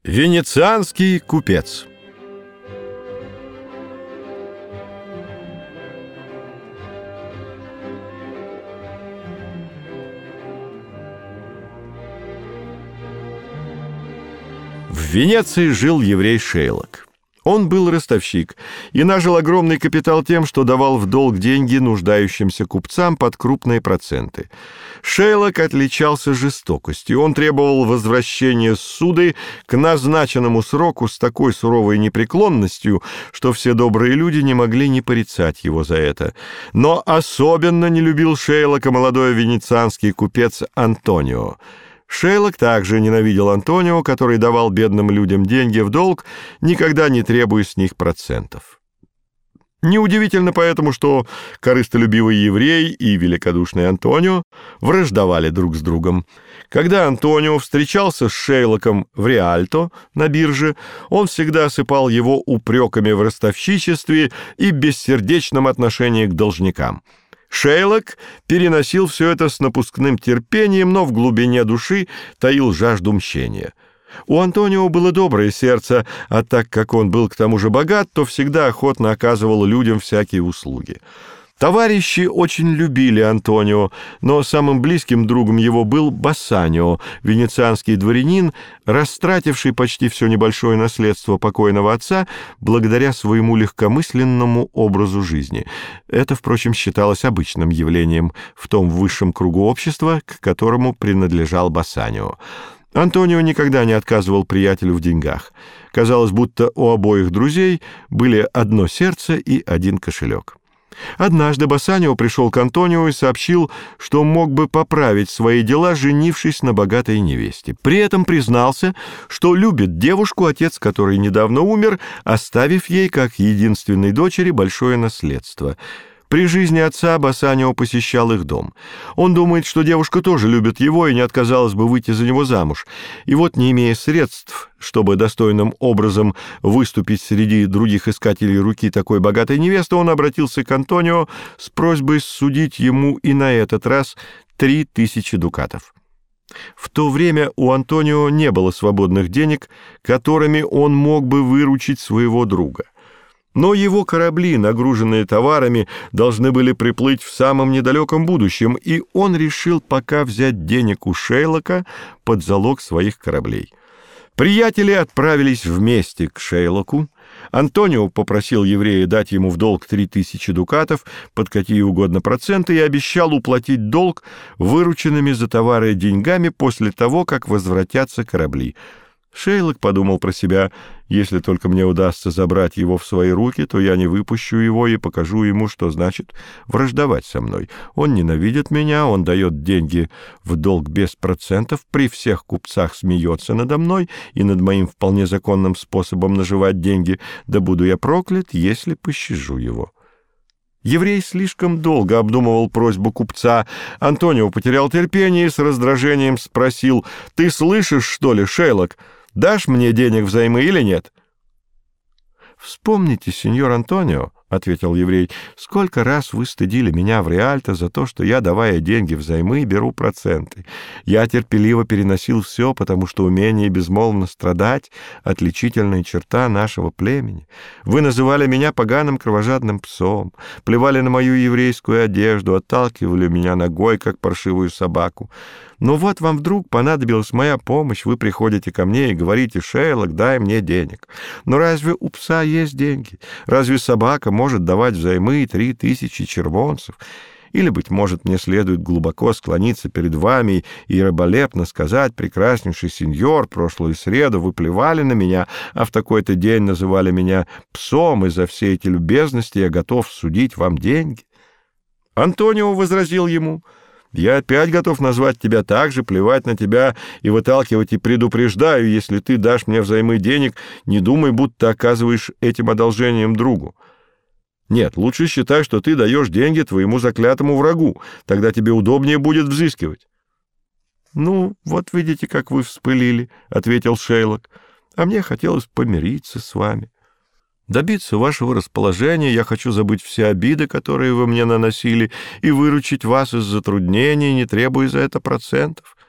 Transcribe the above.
Венецианский купец. В Венеции жил еврей Шейлок. Он был ростовщик и нажил огромный капитал тем, что давал в долг деньги нуждающимся купцам под крупные проценты. Шейлок отличался жестокостью. Он требовал возвращения ссуды к назначенному сроку с такой суровой непреклонностью, что все добрые люди не могли не порицать его за это. Но особенно не любил Шейлока молодой венецианский купец Антонио. Шейлок также ненавидел Антонио, который давал бедным людям деньги в долг, никогда не требуя с них процентов. Неудивительно поэтому, что корыстолюбивый еврей и великодушный Антонио враждовали друг с другом. Когда Антонио встречался с Шейлоком в Риальто на бирже, он всегда осыпал его упреками в ростовщичестве и бессердечном отношении к должникам. Шейлок переносил все это с напускным терпением, но в глубине души таил жажду мщения. У Антонио было доброе сердце, а так как он был к тому же богат, то всегда охотно оказывал людям всякие услуги. Товарищи очень любили Антонио, но самым близким другом его был Бассанио, венецианский дворянин, растративший почти все небольшое наследство покойного отца благодаря своему легкомысленному образу жизни. Это, впрочем, считалось обычным явлением в том высшем кругу общества, к которому принадлежал Бассанио. Антонио никогда не отказывал приятелю в деньгах. Казалось, будто у обоих друзей были одно сердце и один кошелек. Однажды Бассанио пришел к Антонио и сообщил, что мог бы поправить свои дела, женившись на богатой невесте. При этом признался, что любит девушку, отец которой недавно умер, оставив ей, как единственной дочери, большое наследство. При жизни отца Бассанио посещал их дом. Он думает, что девушка тоже любит его и не отказалась бы выйти за него замуж. И вот, не имея средств, чтобы достойным образом выступить среди других искателей руки такой богатой невесты, он обратился к Антонио с просьбой судить ему и на этот раз 3000 дукатов. В то время у Антонио не было свободных денег, которыми он мог бы выручить своего друга. Но его корабли, нагруженные товарами, должны были приплыть в самом недалеком будущем, и он решил пока взять денег у Шейлока под залог своих кораблей. Приятели отправились вместе к Шейлоку. Антонио попросил еврея дать ему в долг 3000 дукатов под какие угодно проценты и обещал уплатить долг вырученными за товары деньгами после того, как возвратятся корабли. Шейлок подумал про себя: если только мне удастся забрать его в свои руки, то я не выпущу его и покажу ему, что значит враждовать со мной. Он ненавидит меня, он дает деньги в долг без процентов, при всех купцах смеется надо мной и над моим вполне законным способом наживать деньги. Да буду я проклят, если пощажу его. Еврей слишком долго обдумывал просьбу купца. Антонио потерял терпение и с раздражением спросил: «Ты слышишь, что ли, Шейлок? Дашь мне денег взаймы или нет?» «Вспомните, сеньор Антонио, — ответил еврей, — сколько раз вы стыдили меня в Риальто за то, что я, давая деньги взаймы, беру проценты. Я терпеливо переносил все, потому что умение безмолвно страдать — отличительная черта нашего племени. Вы называли меня поганым кровожадным псом, плевали на мою еврейскую одежду, отталкивали меня ногой, как паршивую собаку. Но вот вам вдруг понадобилась моя помощь, вы приходите ко мне и говорите: Шейлок, дай мне денег. Но разве у пса есть деньги? Разве собака может давать взаймы 3000 червонцев? Или, быть может, мне следует глубоко склониться перед вами и раболепно сказать: прекраснейший сеньор, прошлую среду вы плевали на меня, а в такой-то день называли меня псом, и за все эти любезности я готов судить вам деньги?» Антонио возразил ему: «Я опять готов назвать тебя так же, плевать на тебя и выталкивать, и предупреждаю, если ты дашь мне взаймы денег, не думай, будто оказываешь этим одолжением другу. Нет, лучше считай, что ты даешь деньги твоему заклятому врагу, тогда тебе удобнее будет взыскивать». «Ну, вот видите, как вы вспылили», — ответил Шейлок, — «а мне хотелось помириться с вами. Добиться вашего расположения я хочу забыть все обиды, которые вы мне наносили, и выручить вас из затруднений, не требуя за это процентов.